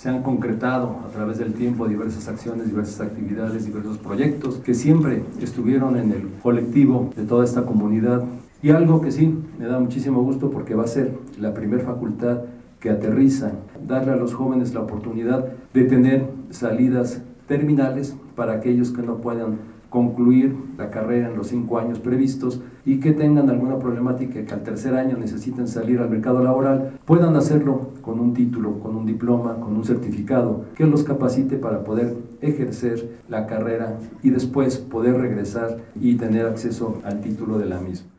se han concretado a través del tiempo diversas acciones, diversas actividades, diversos proyectos que siempre estuvieron en el colectivo de toda esta comunidad. Y algo que sí me da muchísimo gusto porque va a ser la primera facultad que aterriza, darle a los jóvenes la oportunidad de tener salidas terminales para aquellos que no puedan concluir la carrera en los 5 años previstos y que tengan alguna problemática que al tercer año necesiten salir al mercado laboral, puedan hacerlo con un título, con un diploma, con un certificado que los capacite para poder ejercer la carrera y después poder regresar y tener acceso al título de la misma.